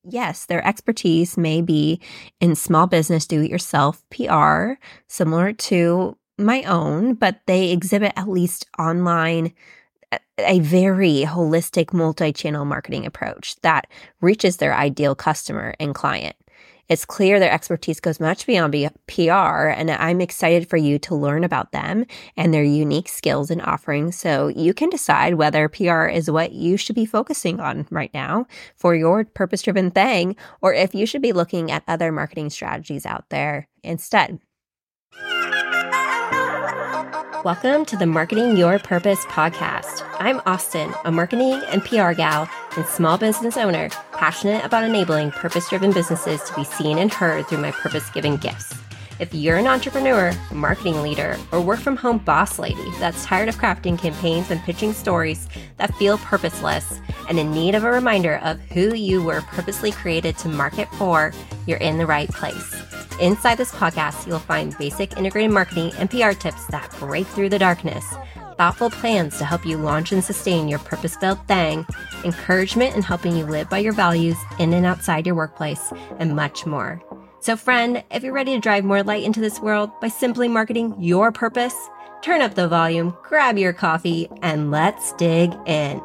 yes, their expertise may be in small business do-it-yourself PR, similar to my own, but they exhibit at least online a very holistic multi-channel marketing approach that reaches their ideal customer and client. It's clear their expertise goes much beyond PR, and I'm excited for you to learn about them and their unique skills and offerings so you can decide whether PR is what you should be focusing on right now for your purpose-driven thing, or if you should be looking at other marketing strategies out there instead. Welcome to the Marketing Your Purpose podcast. I'm Austin, a marketing and PR gal and small business owner, passionate about enabling purpose-driven businesses to be seen and heard through my purpose-given gifts. If you're an entrepreneur, marketing leader, or work-from-home boss lady that's tired of crafting campaigns and pitching stories that feel purposeless and in need of a reminder of who you were purposely created to market for, you're in the right place. Inside this podcast, you'll find basic integrated marketing and PR tips that break through the darkness, thoughtful plans to help you launch and sustain your purpose-built thing, encouragement in helping you live by your values in and outside your workplace, and much more. So friend, if you're ready to drive more light into this world by simply marketing your purpose, turn up the volume, grab your coffee, and let's dig in.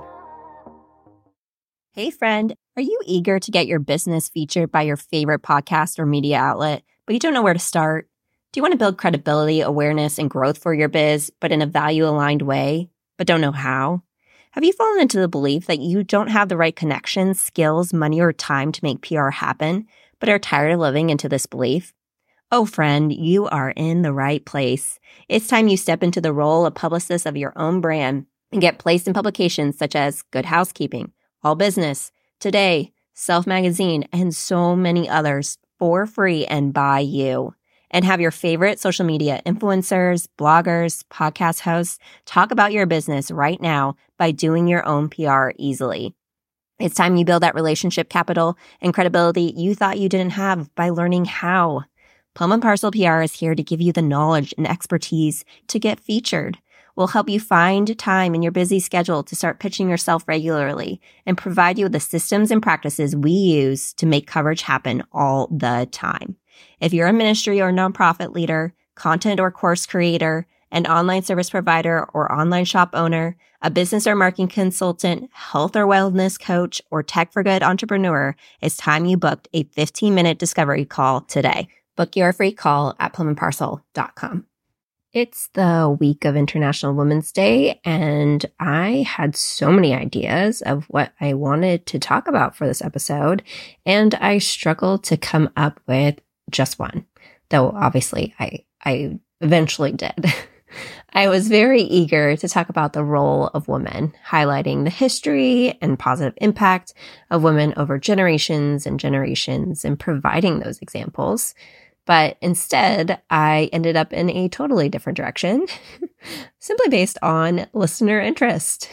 Hey friend, are you eager to get your business featured by your favorite podcast or media outlet, but you don't know where to start? Do you want to build credibility, awareness, and growth for your biz, but in a value-aligned way, but don't know how? Have you fallen into the belief that you don't have the right connections, skills, money, or time to make PR happen, but are tired of living into this belief? Oh, friend, you are in the right place. It's time you step into the role of publicist of your own brand and get placed in publications such as Good Housekeeping, All Business, Today, Self Magazine, and so many others for free and by you. And have your favorite social media influencers, bloggers, podcast hosts talk about your business right now by doing your own PR easily. It's time you build that relationship capital and credibility you thought you didn't have by learning how. Plum and Parcel PR is here to give you the knowledge and expertise to get featured. We'll help you find time in your busy schedule to start pitching yourself regularly and provide you with the systems and practices we use to make coverage happen all the time. If you're a ministry or nonprofit leader, content or course creator, an online service provider or online shop owner, a business or marketing consultant, health or wellness coach, or tech for good entrepreneur, it's time you booked a 15-minute discovery call today. Book your free call at plumandparcel.com. It's the week of International Women's Day, and I had so many ideas of what I wanted to talk about for this episode, and I struggled to come up with just one, though obviously I eventually did. I was very eager to talk about the role of women, highlighting the history and positive impact of women over generations and generations, and providing those examples. But instead, I ended up in a totally different direction, simply based on listener interest.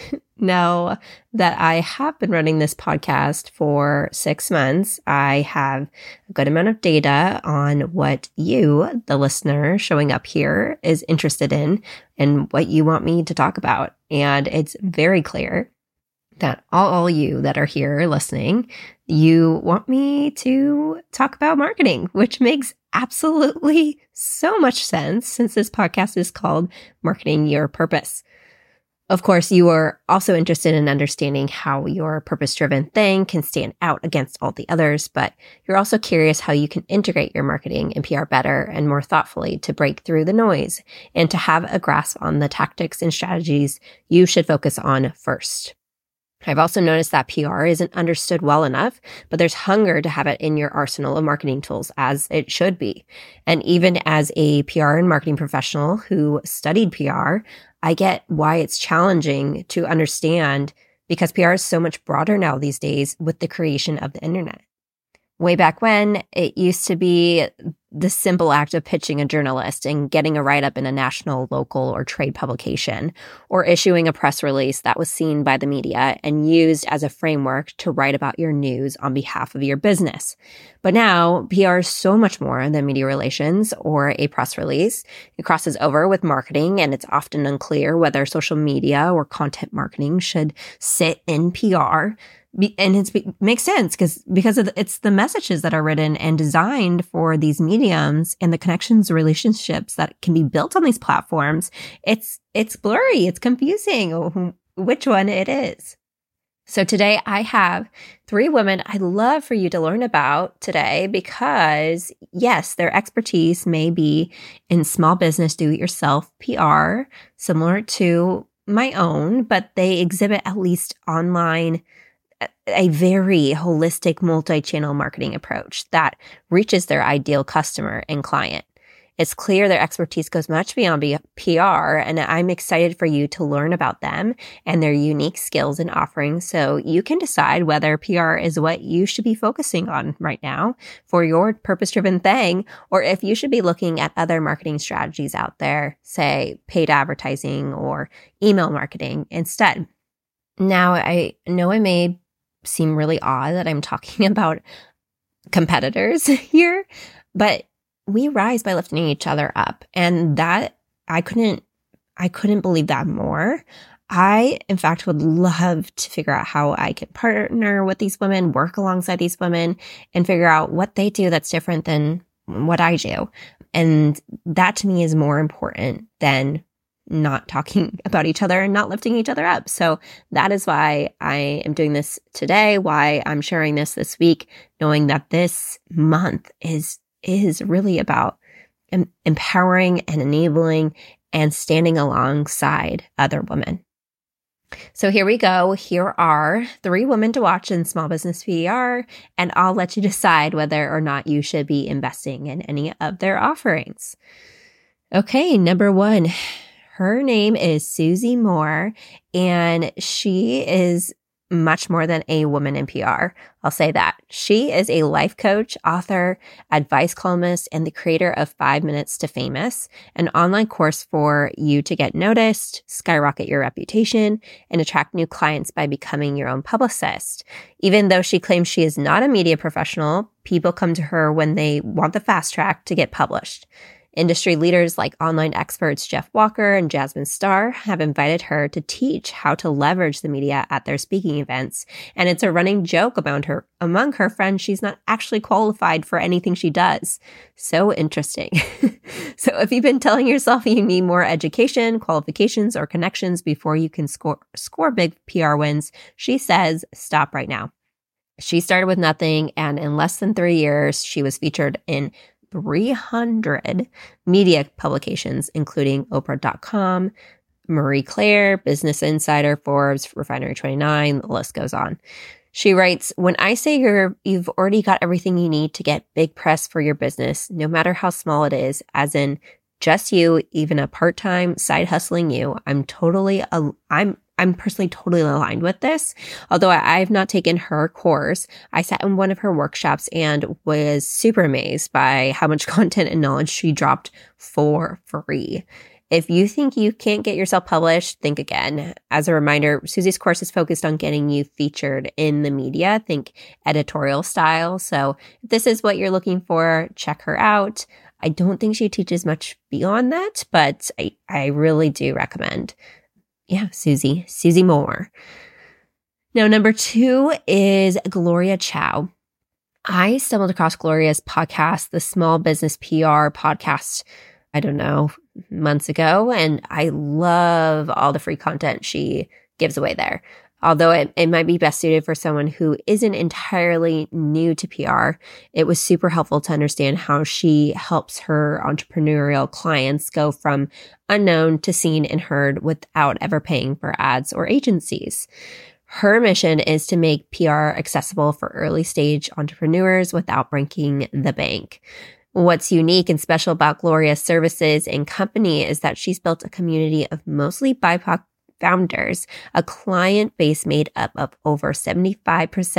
Now that I have been running this podcast for 6 months, I have a good amount of data on what you, the listener showing up here, is interested in and what you want me to talk about. And it's very clear that all you that are here listening, you want me to talk about marketing, which makes absolutely so much sense since this podcast is called Marketing Your Purpose. Of course, you are also interested in understanding how your purpose-driven thing can stand out against all the others, but you're also curious how you can integrate your marketing and PR better and more thoughtfully to break through the noise and to have a grasp on the tactics and strategies you should focus on first. I've also noticed that PR isn't understood well enough, but there's hunger to have it in your arsenal of marketing tools, as it should be. And even as a PR and marketing professional who studied PR, I get why it's challenging to understand because PR is so much broader now these days with the creation of the internet. Way back when, it used to be the simple act of pitching a journalist and getting a write-up in a national, local, or trade publication, or issuing a press release that was seen by the media and used as a framework to write about your news on behalf of your business. But now, PR is so much more than media relations or a press release. It crosses over with marketing, and it's often unclear whether social media or content marketing should sit in PR. And it makes sense because it's the messages that are written and designed for these mediums and the connections, relationships that can be built on these platforms. It's blurry. It's confusing which one it is. So today I have 3 women I'd love for you to learn about today because, yes, their expertise may be in small business do-it-yourself PR, similar to my own, but they exhibit at least online a very holistic multi-channel marketing approach that reaches their ideal customer and client. It's clear their expertise goes much beyond PR, and I'm excited for you to learn about them and their unique skills and offerings so you can decide whether PR is what you should be focusing on right now for your purpose-driven thing, or if you should be looking at other marketing strategies out there, say paid advertising or email marketing instead. Now, I know it may seem really odd that I'm talking about competitors here, but we rise by lifting each other up. And that I couldn't believe that more. I, in fact, would love to figure out how I can partner with these women, work alongside these women, and figure out what they do that's different than what I do. And that to me is more important than not talking about each other and not lifting each other up. So that is why I am doing this today, why I'm sharing this week, knowing that this month is really about empowering and enabling and standing alongside other women. So here we go. Here are 3 women to watch in small business PR, and I'll let you decide whether or not you should be investing in any of their offerings. Okay, number 1. Her name is Susie Moore, and she is much more than a woman in PR. I'll say that. She is a life coach, author, advice columnist, and the creator of 5 Minutes to Famous, an online course for you to get noticed, skyrocket your reputation, and attract new clients by becoming your own publicist. Even though she claims she is not a media professional, people come to her when they want the fast track to get published. Industry leaders like online experts Jeff Walker and Jasmine Star have invited her to teach how to leverage the media at their speaking events. And it's a running joke among her friends she's not actually qualified for anything she does. So interesting. So if you've been telling yourself you need more education, qualifications, or connections before you can score big PR wins, she says, stop right now. She started with nothing, and in less than 3 years, she was featured in 300 media publications, including Oprah.com, Marie Claire, Business Insider, Forbes, Refinery 29, the list goes on. She writes, when I say you've already got everything you need to get big press for your business, no matter how small it is, as in just you, even a part-time side hustling you, I'm personally totally aligned with this. Although I've not taken her course, I sat in one of her workshops and was super amazed by how much content and knowledge she dropped for free. If you think you can't get yourself published, think again. As a reminder, Susie's course is focused on getting you featured in the media, think editorial style. So if this is what you're looking for, check her out. I don't think she teaches much beyond that, but I really do recommend. Yeah, Susie Moore. Now, number 2 is Gloria Chow. I stumbled across Gloria's podcast, the Small Business PR podcast, months ago, and I love all the free content she gives away there. Although it might be best suited for someone who isn't entirely new to PR, it was super helpful to understand how she helps her entrepreneurial clients go from unknown to seen and heard without ever paying for ads or agencies. Her mission is to make PR accessible for early stage entrepreneurs without breaking the bank. What's unique and special about Gloria's services and company is that she's built a community of mostly BIPOC founders, a client base made up of over 75%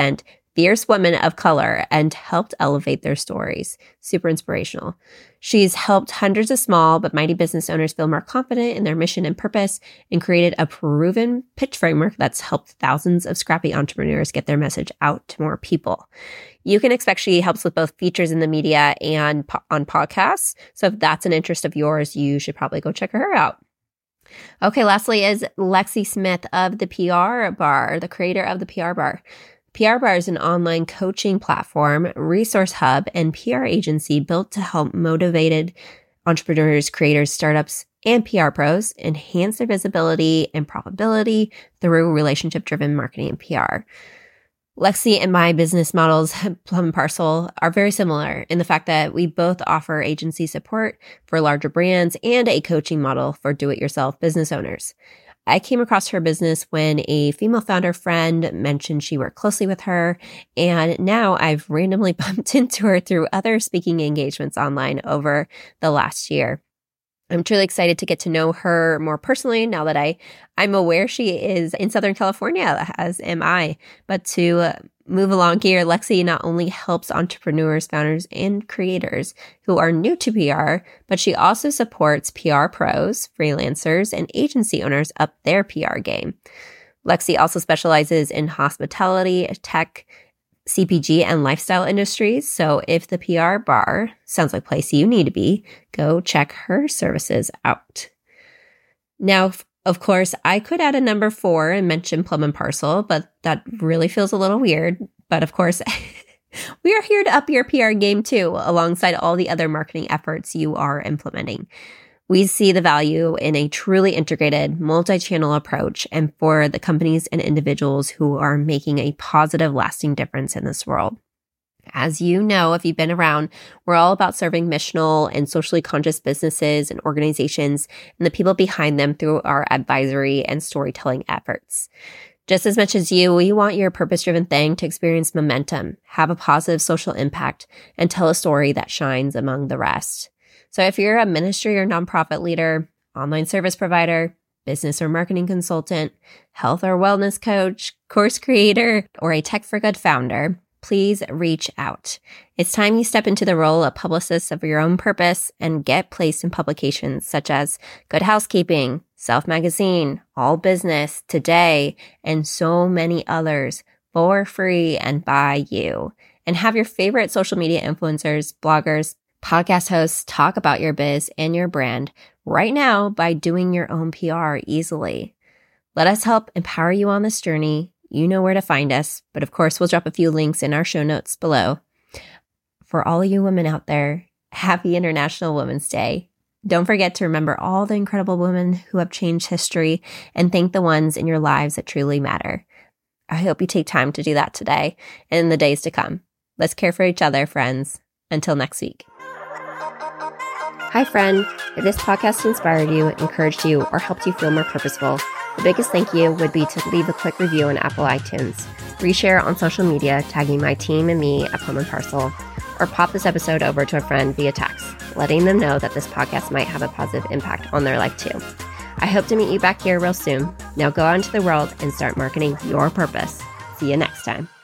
fierce women of color and helped elevate their stories. Super inspirational. She's helped hundreds of small but mighty business owners feel more confident in their mission and purpose and created a proven pitch framework that's helped thousands of scrappy entrepreneurs get their message out to more people. You can expect she helps with both features in the media and on podcasts. So if that's an interest of yours, you should probably go check her out. Okay, lastly is Lexi Smith of the PR Bar, the creator of the PR Bar. PR Bar is an online coaching platform, resource hub, and PR agency built to help motivated entrepreneurs, creators, startups, and PR pros enhance their visibility and profitability through relationship-driven marketing and PR. Lexi and my business models, Plum and Parcel, are very similar in the fact that we both offer agency support for larger brands and a coaching model for do-it-yourself business owners. I came across her business when a female founder friend mentioned she worked closely with her, and now I've randomly bumped into her through other speaking engagements online over the last year. I'm truly excited to get to know her more personally now that I'm aware she is in Southern California, as am I. But to move along here, Lexi not only helps entrepreneurs, founders, and creators who are new to PR, but she also supports PR pros, freelancers, and agency owners up their PR game. Lexi also specializes in hospitality, tech, CPG, and lifestyle industries. So if the PR Bar sounds like a place you need to be, go check her services out. Now, of course, I could add a number 4 and mention Plum and Parcel, but that really feels a little weird. But of course, we are here to up your PR game too, alongside all the other marketing efforts you are implementing. We see the value in a truly integrated multi-channel approach and for the companies and individuals who are making a positive, lasting difference in this world. As you know, if you've been around, we're all about serving missional and socially conscious businesses and organizations and the people behind them through our advisory and storytelling efforts. Just as much as you, we want your purpose-driven thing to experience momentum, have a positive social impact, and tell a story that shines among the rest. So if you're a ministry or nonprofit leader, online service provider, business or marketing consultant, health or wellness coach, course creator, or a tech for good founder, please reach out. It's time you step into the role of publicist of your own purpose and get placed in publications such as Good Housekeeping, Self Magazine, All Business, Today, and so many others for free and by you. And have your favorite social media influencers, bloggers, podcast hosts talk about your biz and your brand right now by doing your own PR easily. Let us help empower you on this journey. You know where to find us, but of course, we'll drop a few links in our show notes below. For all of you women out there, happy International Women's Day. Don't forget to remember all the incredible women who have changed history and thank the ones in your lives that truly matter. I hope you take time to do that today and in the days to come. Let's care for each other, friends. Until next week. Hi, friend. If this podcast inspired you, encouraged you, or helped you feel more purposeful, the biggest thank you would be to leave a quick review on Apple iTunes, reshare on social media, tagging my team and me at Plum and Parcel, or pop this episode over to a friend via text, letting them know that this podcast might have a positive impact on their life too. I hope to meet you back here real soon. Now go out into the world and start marketing your purpose. See you next time.